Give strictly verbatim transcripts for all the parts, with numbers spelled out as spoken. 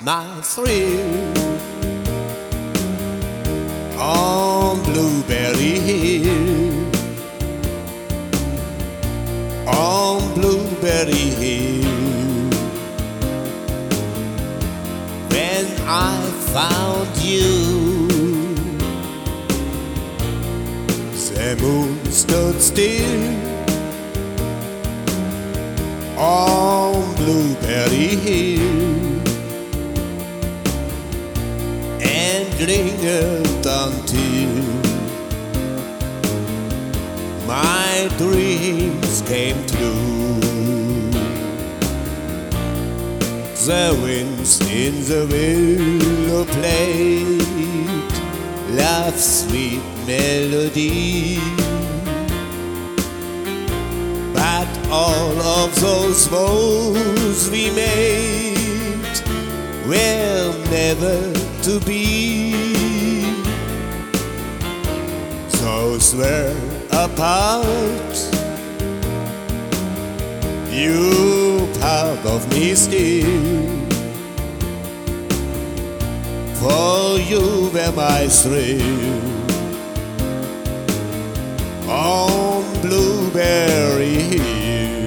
my thrill. On Blueberry Hill, on Blueberry Hill, when I found you, the moon stood still. On Blueberry Hill, and lingered until my dreams came true. The winds in the willow played love's sweet melody, but all of those vows we made were never to be. Those were apart, you part of me still. For you were my thrill. On Blueberry Hill,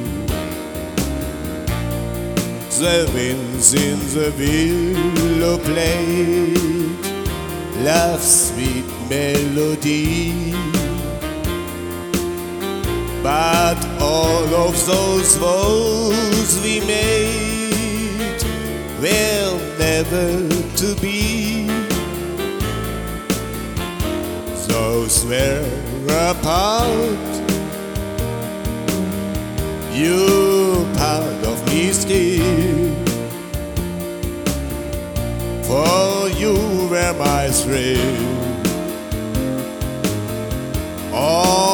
the winds in the willow played love's sweet melody, but all of those vows we made were never to be. Those were apart, you part of me still. For you were my thrill. Oh,